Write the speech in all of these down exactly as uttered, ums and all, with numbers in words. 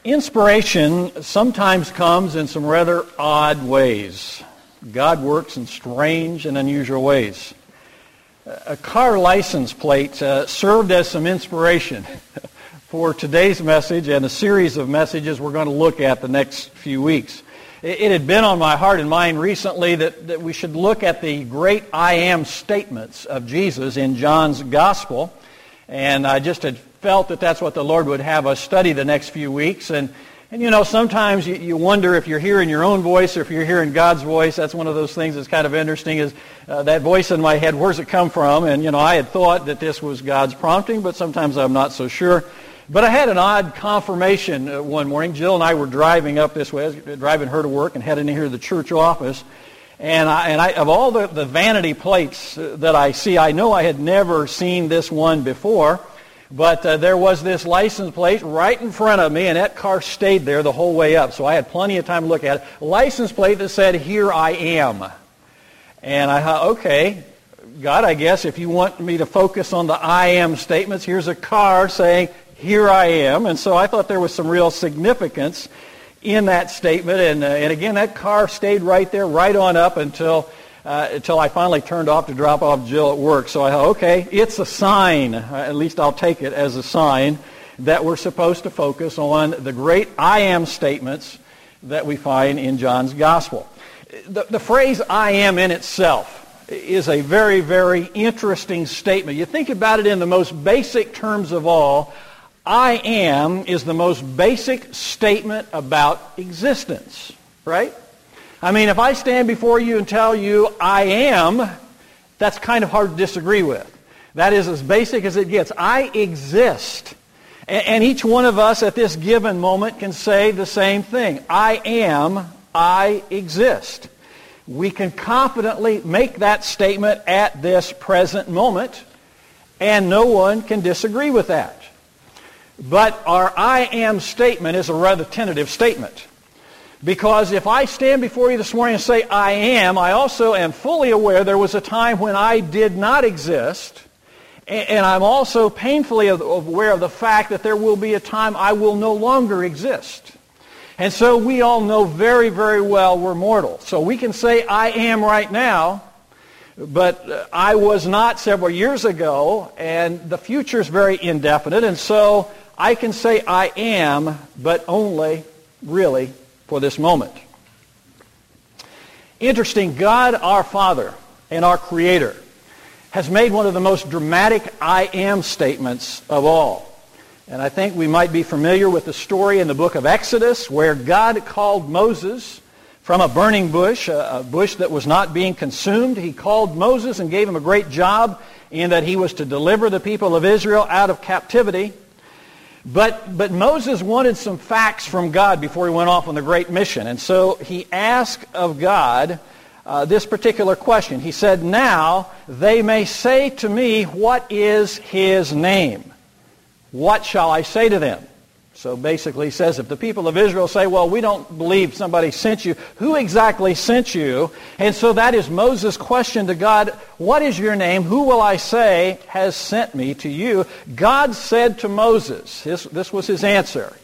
Inspiration sometimes comes in some rather odd ways. God works in strange and unusual ways. A car license plate uh, served as some inspiration for today's message and a series of messages we're going to look at the next few weeks. It, it had been on my heart and mind recently that, that we should look at the great I am statements of Jesus in John's Gospel. And I just had felt that that's what the Lord would have us study the next few weeks. And, and you know, sometimes you, you wonder if you're hearing your own voice or if you're hearing God's voice. That's one of those things that's kind of interesting is uh, that voice in my head, where's it come from? And, you know, I had thought that this was God's prompting, but sometimes I'm not so sure. But I had an odd confirmation uh, one morning. Jill and I were driving up this way, driving her to work and heading here to the church office. And I, and I, of all the, the vanity plates that I see, I know I had never seen this one before. But uh, there was this license plate right in front of me, and that car stayed there the whole way up. So I had plenty of time to look at it. A license plate that said, "Here I am." And I thought, okay, God, I guess if you want me to focus on the I am statements, here's a car saying, "Here I am." And so I thought there was some real significance in that statement. And, uh, and again, that car stayed right there, right on up until... Uh, until I finally turned off to drop off Jill at work. So I thought, okay, it's a sign, uh, at least I'll take it as a sign, that we're supposed to focus on the great I am statements that we find in John's Gospel. The, the phrase I am in itself is a very, very interesting statement. You think about it in the most basic terms of all. I am is the most basic statement about existence, right? I mean, if I stand before you and tell you I am, that's kind of hard to disagree with. That is as basic as it gets. I exist. And each one of us at this given moment can say the same thing. I am, I exist. We can confidently make that statement at this present moment, and no one can disagree with that. But our I am statement is a rather tentative statement. Because if I stand before you this morning and say, I am, I also am fully aware there was a time when I did not exist. And I'm also painfully aware of the fact that there will be a time I will no longer exist. And so we all know very, very well we're mortal. So we can say, I am right now, but I was not several years ago, and the future is very indefinite. And so I can say I am, but only really for this moment. Interesting, God our Father and our Creator has made one of the most dramatic I am statements of all. And I think we might be familiar with the story in the book of Exodus where God called Moses from a burning bush, a bush that was not being consumed. He called Moses and gave him a great job in that he was to deliver the people of Israel out of captivity. But but Moses wanted some facts from God before he went off on the great mission. And so he asked of God uh, this particular question. He said, now they may say to me, what is his name? What shall I say to them? So basically he says, if the people of Israel say, well, we don't believe somebody sent you, who exactly sent you? And so that is Moses' question to God, what is your name? Who will I say has sent me to you? God said to Moses, this, this was his answer,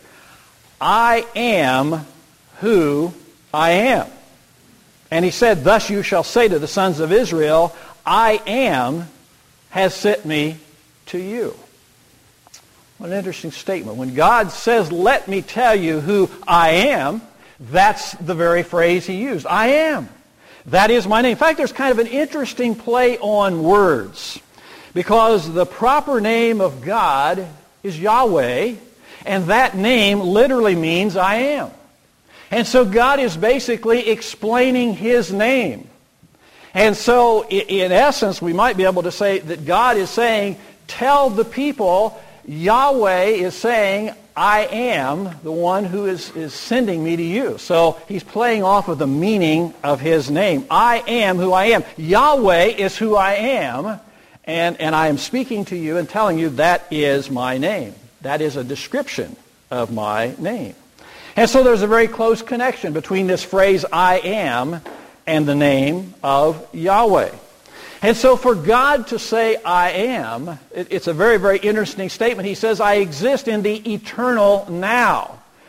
I am who I am. And he said, thus you shall say to the sons of Israel, I am has sent me to you. What an interesting statement. When God says, let me tell you who I am, that's the very phrase he used. I am. That is my name. In fact, there's kind of an interesting play on words. Because the proper name of God is Yahweh, and that name literally means I am. And so God is basically explaining his name. And so, in essence, we might be able to say that God is saying, tell the people, Yahweh is saying, I am the one who is, is sending me to you. So he's playing off of the meaning of his name. I am who I am. Yahweh is who I am, and, and I am speaking to you and telling you that is my name. That is a description of my name. And so there's a very close connection between this phrase, I am, and the name of Yahweh. And so for God to say, I am, it, it's a very, very interesting statement. He says, I exist in the eternal now.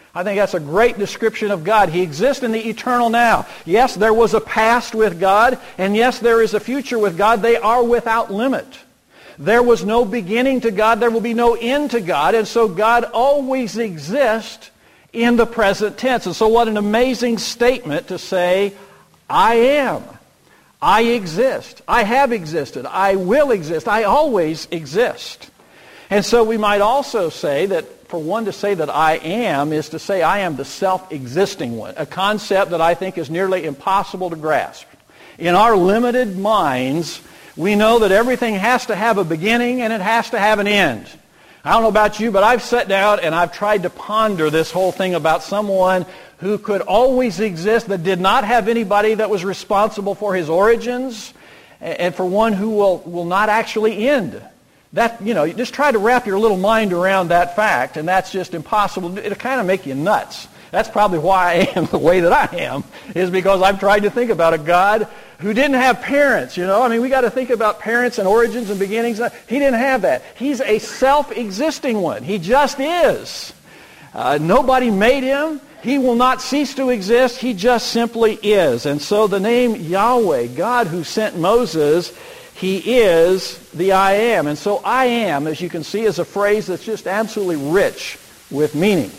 I think that's a great description of God. He exists in the eternal now. Yes, there was a past with God, and yes, there is a future with God. They are without limit. There was no beginning to God. There will be no end to God. And so God always exists in the present tense. And so what an amazing statement to say, I am. I exist. I have existed. I will exist. I always exist. And so we might also say that for one to say that I am is to say I am the self-existing one, a concept that I think is nearly impossible to grasp. In our limited minds, we know that everything has to have a beginning and it has to have an end. I don't know about you, but I've sat down and I've tried to ponder this whole thing about someone who could always exist, that did not have anybody that was responsible for his origins, and for one who will, will not actually end. That, you know, you just try to wrap your little mind around that fact, and that's just impossible. It'll kind of make you nuts. That's probably why I am the way that I am, is because I've tried to think about a God who didn't have parents, you know. I mean, we got to think about parents and origins and beginnings. He didn't have that. He's a self-existing one. He just is. Uh, nobody made him. He will not cease to exist. He just simply is. And so the name Yahweh, God who sent Moses, He is the I am. And so I am, as you can see, is a phrase that's just absolutely rich with meaning.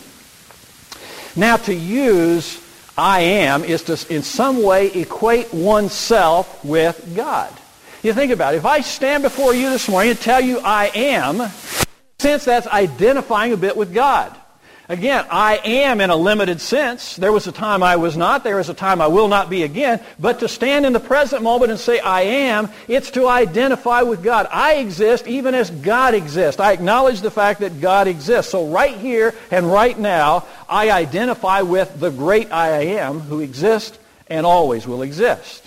Now, to use I am is to in some way equate oneself with God. You think about it. If I stand before you this morning and tell you I am, in a sense that's identifying a bit with God. Again, I am in a limited sense. There was a time I was not. There is a time I will not be again. But to stand in the present moment and say I am, it's to identify with God. I exist even as God exists. I acknowledge the fact that God exists. So right here and right now, I identify with the great I am who exists and always will exist.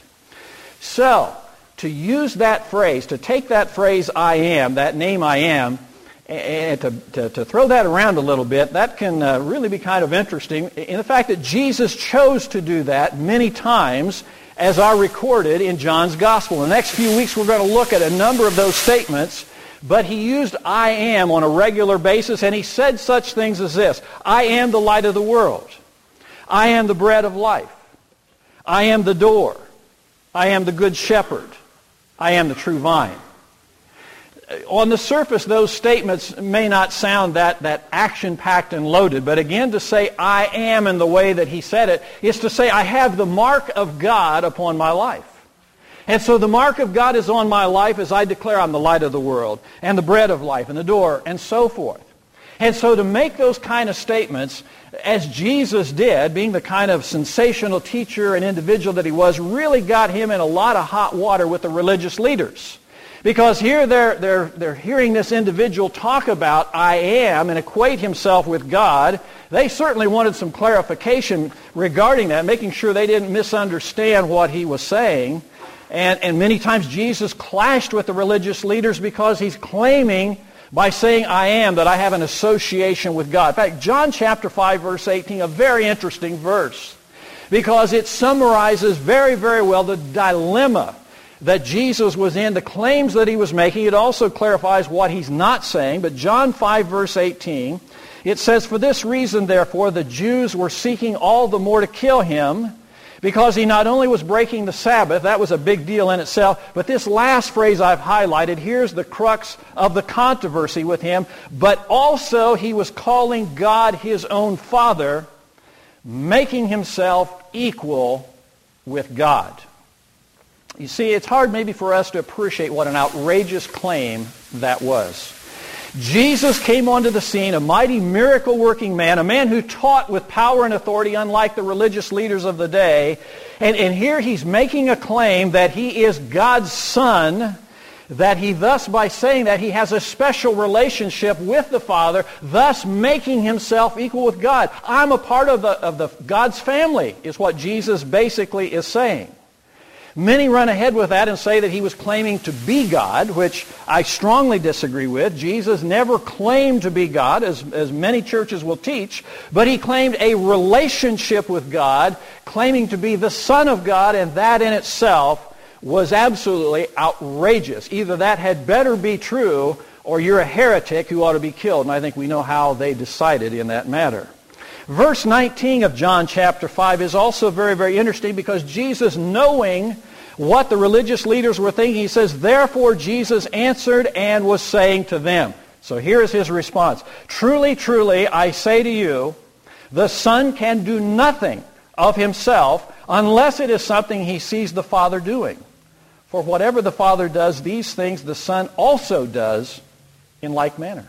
So, to use that phrase, to take that phrase I am, that name I am, and to, to, to throw that around a little bit, that can uh, really be kind of interesting in the fact that Jesus chose to do that many times, as are recorded in John's Gospel. In the next few weeks we're going to look at a number of those statements, but he used I am on a regular basis, and he said such things as this: I am the light of the world. I am the bread of life. I am the door. I am the good shepherd. I am the true vine. On the surface, those statements may not sound that, that action-packed and loaded, but again, to say I am in the way that he said it is to say I have the mark of God upon my life. And so the mark of God is on my life as I declare I'm the light of the world and the bread of life and the door and so forth. And so to make those kind of statements, as Jesus did, being the kind of sensational teacher and individual that he was, really got him in a lot of hot water with the religious leaders. Because here they're, they're, they're hearing this individual talk about I am and equate himself with God. They certainly wanted some clarification regarding that, making sure they didn't misunderstand what he was saying. And, and many times Jesus clashed with the religious leaders because he's claiming by saying I am that I have an association with God. In fact, John chapter five, verse eighteen, a very interesting verse, because it summarizes very, very well the dilemma that Jesus was in, the claims that he was making. It also clarifies what he's not saying. But John five, verse eighteen, it says, For this reason, therefore, the Jews were seeking all the more to kill him, because he not only was breaking the Sabbath, that was a big deal in itself, but this last phrase I've highlighted, here's the crux of the controversy with him, but also he was calling God his own Father, making himself equal with God. You see, it's hard maybe for us to appreciate what an outrageous claim that was. Jesus came onto the scene, a mighty miracle-working man, a man who taught with power and authority unlike the religious leaders of the day. And, and here he's making a claim that he is God's Son, that he thus, by saying that, he has a special relationship with the Father, thus making himself equal with God. I'm a part of, the, of the God's family, is what Jesus basically is saying. Many run ahead with that and say that he was claiming to be God, which I strongly disagree with. Jesus never claimed to be God, as, as many churches will teach, but he claimed a relationship with God, claiming to be the Son of God, and that in itself was absolutely outrageous. Either that had better be true, or you're a heretic who ought to be killed, and I think we know how they decided in that matter. Verse nineteen of John chapter five is also very, very interesting because Jesus, knowing what the religious leaders were thinking, he says, therefore Jesus answered and was saying to them. So here is his response. Truly, truly, I say to you, the Son can do nothing of himself unless it is something he sees the Father doing. For whatever the Father does, these things the Son also does in like manner.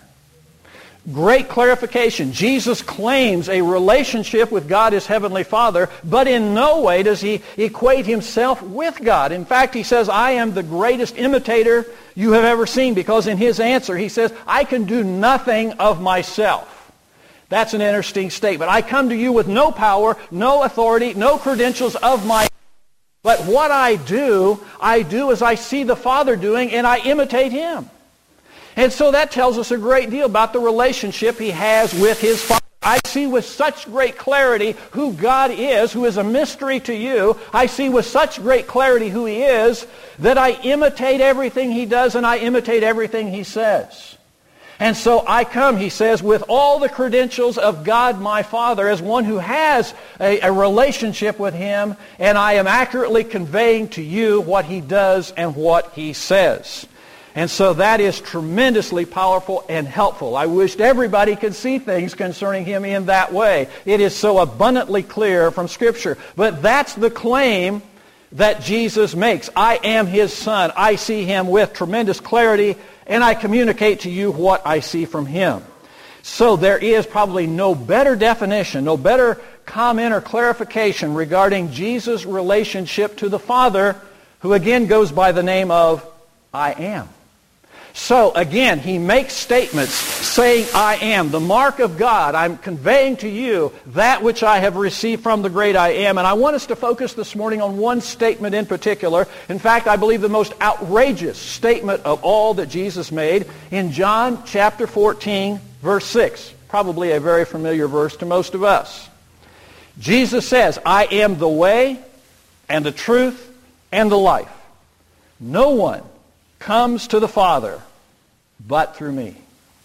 Great clarification. Jesus claims a relationship with God, his heavenly Father, but in no way does he equate himself with God. In fact, he says, I am the greatest imitator you have ever seen, because in his answer he says, I can do nothing of myself. That's an interesting statement. I come to you with no power, no authority, no credentials of my own. But what I do, I do as I see the Father doing, and I imitate him. And so that tells us a great deal about the relationship he has with his Father. I see with such great clarity who God is, who is a mystery to you. I see with such great clarity who he is, that I imitate everything he does and I imitate everything he says. And so I come, he says, with all the credentials of God my Father, as one who has a, a relationship with him, and I am accurately conveying to you what he does and what he says. And so that is tremendously powerful and helpful. I wished everybody could see things concerning him in that way. It is so abundantly clear from Scripture. But that's the claim that Jesus makes. I am his Son. I see him with tremendous clarity, and I communicate to you what I see from him. So there is probably no better definition, no better comment or clarification regarding Jesus' relationship to the Father, who again goes by the name of I am. So again, he makes statements saying, I am, the mark of God. I'm conveying to you that which I have received from the great I am. And I want us to focus this morning on one statement in particular. In fact, I believe the most outrageous statement of all that Jesus made in John chapter fourteen, verse six. Probably a very familiar verse to most of us. Jesus says, I am the way and the truth and the life. No one comes to the Father but through me.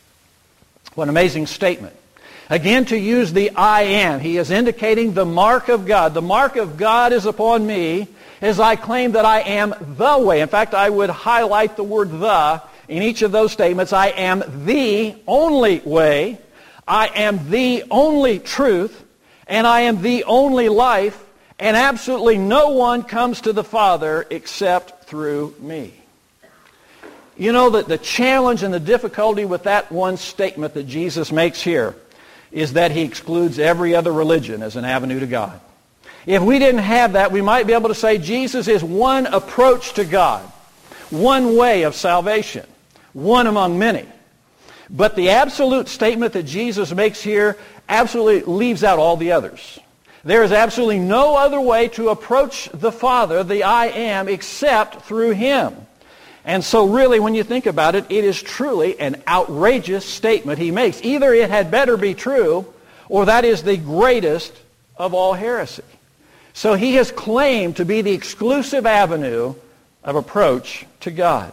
What an amazing statement. Again, to use the I am, he is indicating the mark of God. The mark of God is upon me as I claim that I am the way. In fact, I would highlight the word the in each of those statements. I am the only way, I am the only truth, and I am the only life, and absolutely no one comes to the Father except through me. You know that the challenge and the difficulty with that one statement that Jesus makes here is that he excludes every other religion as an avenue to God. If we didn't have that, we might be able to say Jesus is one approach to God, one way of salvation, one among many. But the absolute statement that Jesus makes here absolutely leaves out all the others. There is absolutely no other way to approach the Father, the I am, except through him. And so really, when you think about it, it is truly an outrageous statement he makes. Either it had better be true, or that is the greatest of all heresy. So he has claimed to be the exclusive avenue of approach to God.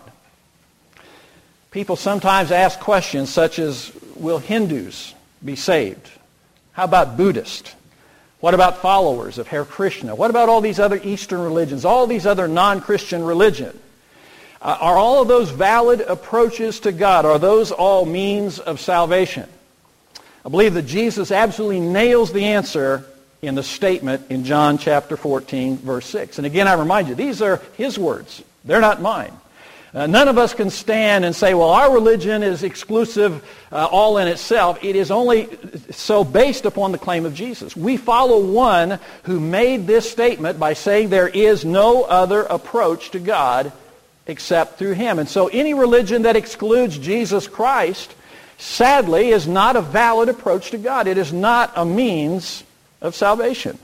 People sometimes ask questions such as, will Hindus be saved? How about Buddhists? What about followers of Hare Krishna? What about all these other Eastern religions, all these other non-Christian religions? Uh, are all of those valid approaches to God? Are those all means of salvation? I believe that Jesus absolutely nails the answer in the statement in John chapter fourteen, verse six. And again, I remind you, these are his words. They're not mine. Uh, none of us can stand and say, well, our religion is exclusive uh, all in itself. It is only so based upon the claim of Jesus. We follow one who made this statement by saying there is no other approach to God except through him. And so any religion that excludes Jesus Christ, sadly, is not a valid approach to God. It is not a means of salvation.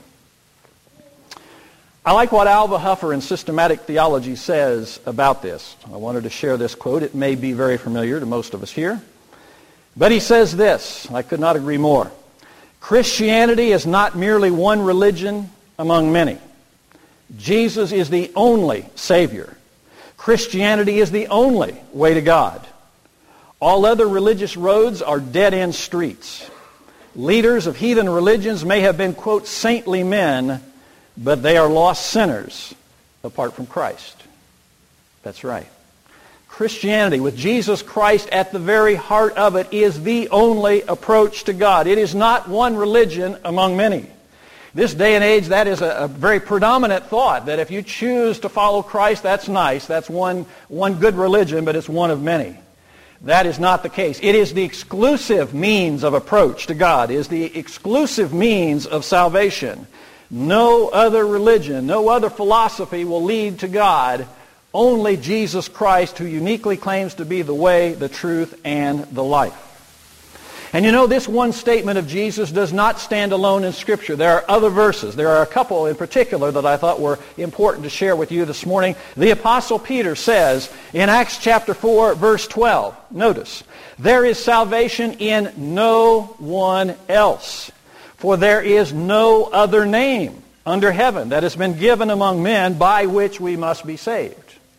I like what Alva Huffer in Systematic Theology says about this. I wanted to share this quote. It may be very familiar to most of us here. But he says this, I could not agree more. Christianity is not merely one religion among many. Jesus is the only Savior. Christianity is the only way to God. All other religious roads are dead-end streets. Leaders of heathen religions may have been, quote, saintly men, but they are lost sinners apart from Christ. That's right. Christianity, with Jesus Christ at the very heart of it, is the only approach to God. It is not one religion among many. This day and age, that is a, a very predominant thought, that if you choose to follow Christ, that's nice. That's one, one good religion, but it's one of many. That is not the case. It is the exclusive means of approach to God. It is the exclusive means of salvation. No other religion, no other philosophy will lead to God. Only Jesus Christ, who uniquely claims to be the way, the truth, and the life. And you know, this one statement of Jesus does not stand alone in Scripture. There are other verses. There are a couple in particular that I thought were important to share with you this morning. The Apostle Peter says in Acts chapter four, verse twelve, notice, "There is salvation in no one else, for there is no other name under heaven that has been given among men by which we must be saved."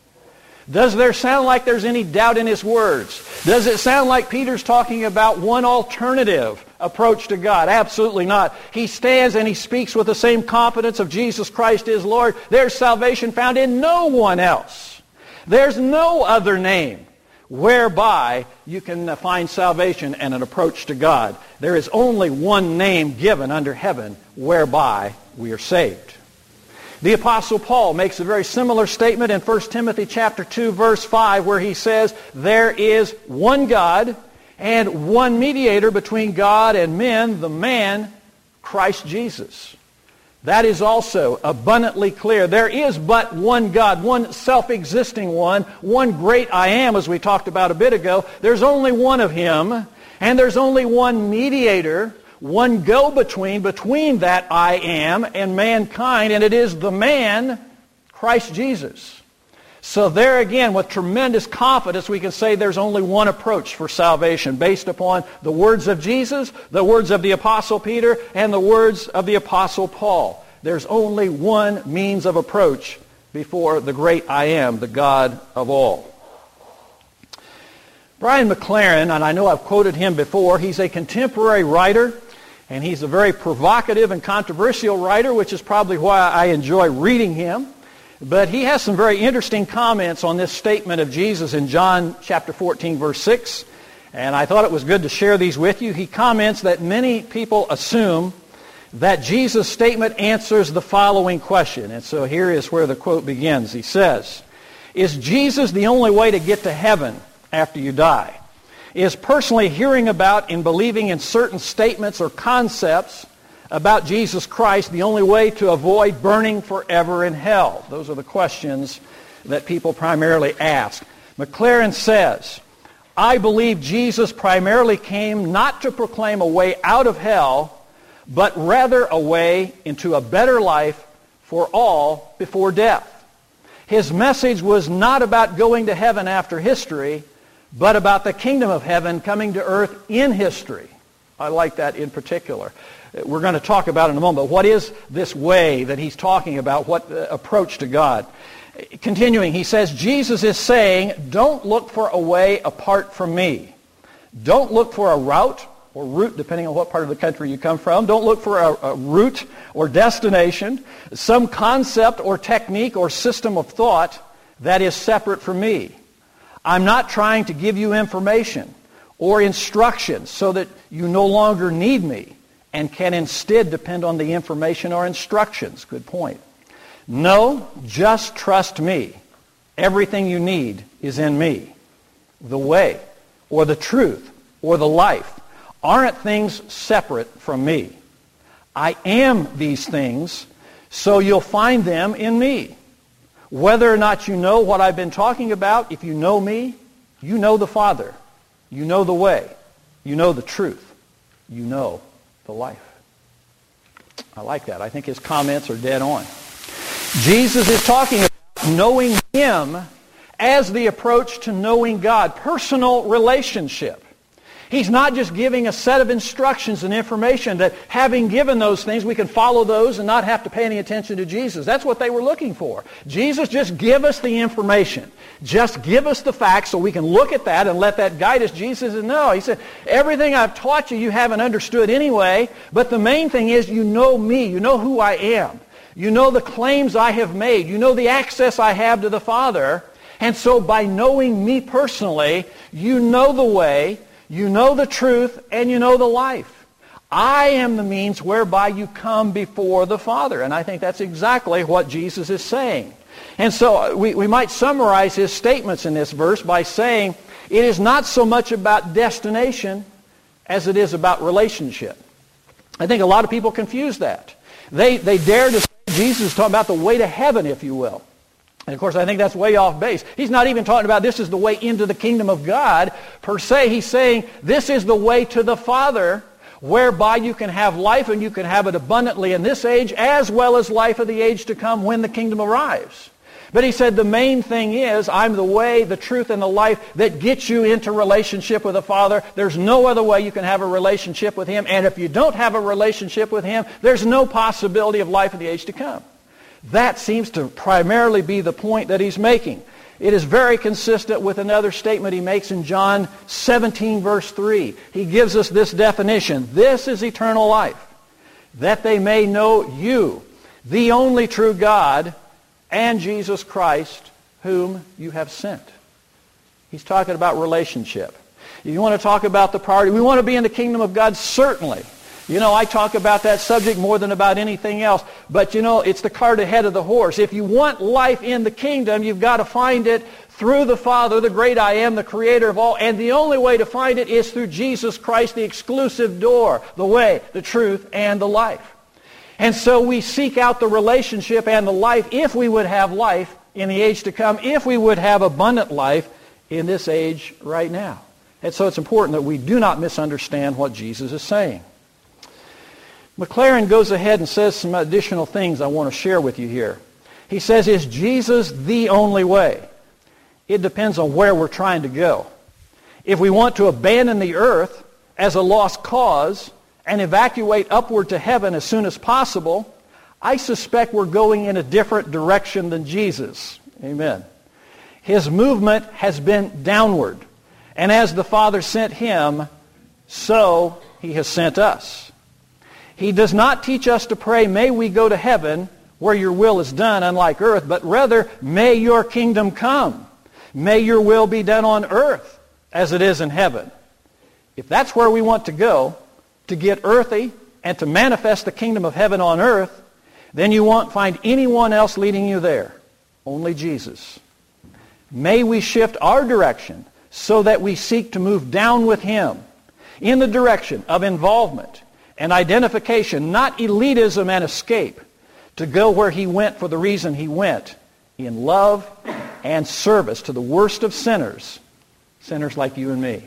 Does there sound like there's any doubt in his words? Does it sound like Peter's talking about one alternative approach to God? Absolutely not. He stands and he speaks with the same confidence of Jesus Christ is Lord. There's salvation found in no one else. There's no other name whereby you can find salvation and an approach to God. There is only one name given under heaven whereby we are saved. The Apostle Paul makes a very similar statement in First Timothy chapter two, verse five, where he says, "There is one God and one mediator between God and men, the man, Christ Jesus." That is also abundantly clear. There is but one God, one self-existing one, one great I am, as we talked about a bit ago. There's only one of Him, and there's only one mediator, one go-between between that I am and mankind, and it is the man, Christ Jesus. So there again, with tremendous confidence, we can say there's only one approach for salvation based upon the words of Jesus, the words of the Apostle Peter, and the words of the Apostle Paul. There's only one means of approach before the great I am, the God of all. Brian McLaren, and I know I've quoted him before, he's a contemporary writer, and he's a very provocative and controversial writer, which is probably why I enjoy reading him. But he has some very interesting comments on this statement of Jesus in John chapter fourteen, verse six. And I thought it was good to share these with you. He comments that many people assume that Jesus' statement answers the following question. And so here is where the quote begins. He says, "Is Jesus the only way to get to heaven after you die? Is personally hearing about and believing in certain statements or concepts about Jesus Christ the only way to avoid burning forever in hell?" Those are the questions that people primarily ask. McLaren says, "I believe Jesus primarily came not to proclaim a way out of hell, but rather a way into a better life for all before death. His message was not about going to heaven after history, but about the kingdom of heaven coming to earth in history." I like that in particular. We're going to talk about it in a moment. But what is this way that he's talking about? What approach to God? Continuing, he says, Jesus is saying, don't look for a way apart from me. Don't look for a route or route, depending on what part of the country you come from. Don't look for a, a route or destination, some concept or technique or system of thought that is separate from me. I'm not trying to give you information or instructions so that you no longer need me and can instead depend on the information or instructions. Good point. No, just trust me. Everything you need is in me. The way or the truth or the life aren't things separate from me. I am these things, so you'll find them in me. Whether or not you know what I've been talking about, if you know me, you know the Father. You know the way. You know the truth. You know the life. I like that. I think his comments are dead on. Jesus is talking about knowing Him as the approach to knowing God. Personal relationship. He's not just giving a set of instructions and information that having given those things, we can follow those and not have to pay any attention to Jesus. That's what they were looking for. Jesus, just give us the information. Just give us the facts so we can look at that and let that guide us. Jesus said, no. He said, everything I've taught you, you haven't understood anyway, but the main thing is you know me. You know who I am. You know the claims I have made. You know the access I have to the Father. And so by knowing me personally, you know the way, you know the truth, and you know the life. I am the means whereby you come before the Father. And I think that's exactly what Jesus is saying. And so we, we might summarize his statements in this verse by saying it is not so much about destination as it is about relationship. I think a lot of people confuse that. They, they dare to say Jesus is talking about the way to heaven, if you will. And of course, I think that's way off base. He's not even talking about this is the way into the kingdom of God per se. He's saying this is the way to the Father, whereby you can have life and you can have it abundantly in this age as well as life of the age to come when the kingdom arrives. But he said the main thing is I'm the way, the truth, and the life that gets you into relationship with the Father. There's no other way you can have a relationship with Him. And if you don't have a relationship with Him, there's no possibility of life of the age to come. That seems to primarily be the point that he's making. It is very consistent with another statement he makes in John seventeen, verse three. He gives us this definition. This is eternal life, that they may know you, the only true God, and Jesus Christ, whom you have sent. He's talking about relationship. You want to talk about the priority? We want to be in the kingdom of God, certainly. You know, I talk about that subject more than about anything else. But, you know, it's the cart ahead of the horse. If you want life in the kingdom, you've got to find it through the Father, the great I am, the creator of all. And the only way to find it is through Jesus Christ, the exclusive door, the way, the truth, and the life. And so we seek out the relationship and the life if we would have life in the age to come, if we would have abundant life in this age right now. And so it's important that we do not misunderstand what Jesus is saying. McLaren goes ahead and says some additional things I want to share with you here. He says, is Jesus the only way? It depends on where we're trying to go. If we want to abandon the earth as a lost cause and evacuate upward to heaven as soon as possible, I suspect we're going in a different direction than Jesus. Amen. His movement has been downward. And as the Father sent him, so he has sent us. He does not teach us to pray, may we go to heaven where your will is done, unlike earth, but rather, may your kingdom come. May your will be done on earth as it is in heaven. If that's where we want to go, to get earthy and to manifest the kingdom of heaven on earth, then you won't find anyone else leading you there. Only Jesus. May we shift our direction so that we seek to move down with Him in the direction of involvement and identification, not elitism and escape, to go where He went for the reason He went, in love and service to the worst of sinners, sinners like you and me.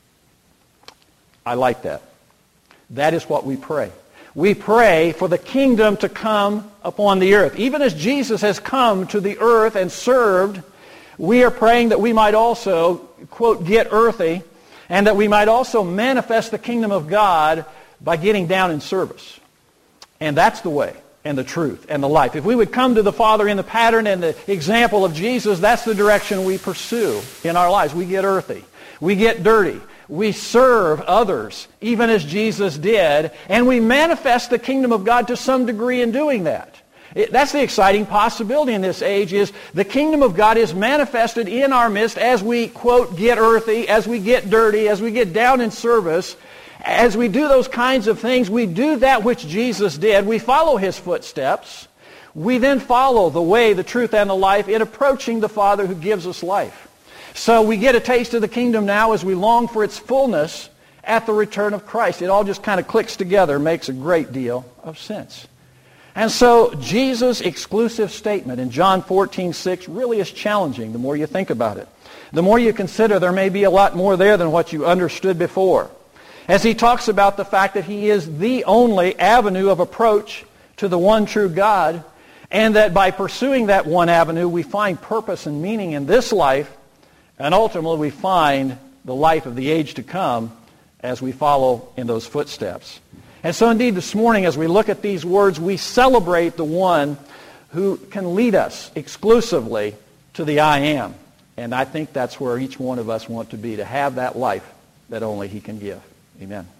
I like that. That is what we pray. We pray for the kingdom to come upon the earth. Even as Jesus has come to the earth and served, we are praying that we might also, quote, get earthy, and that we might also manifest the kingdom of God by getting down in service. And that's the way and the truth and the life. If we would come to the Father in the pattern and the example of Jesus, that's the direction we pursue in our lives. We get earthy. We get dirty. We serve others, even as Jesus did, and we manifest the kingdom of God to some degree in doing that. It, that's the exciting possibility in this age, is the kingdom of God is manifested in our midst as we, quote, get earthy, as we get dirty, as we get down in service. As we do those kinds of things, we do that which Jesus did. We follow His footsteps. We then follow the way, the truth, and the life in approaching the Father who gives us life. So we get a taste of the kingdom now as we long for its fullness at the return of Christ. It all just kind of clicks together, makes a great deal of sense. And so Jesus' exclusive statement in John fourteen six really is challenging the more you think about it. The more you consider there may be a lot more there than what you understood before. As he talks about the fact that He is the only avenue of approach to the one true God, and that by pursuing that one avenue we find purpose and meaning in this life, and ultimately we find the life of the age to come as we follow in those footsteps. And so indeed this morning as we look at these words, we celebrate the one who can lead us exclusively to the I am. And I think that's where each one of us want to be, to have that life that only he can give. Amen.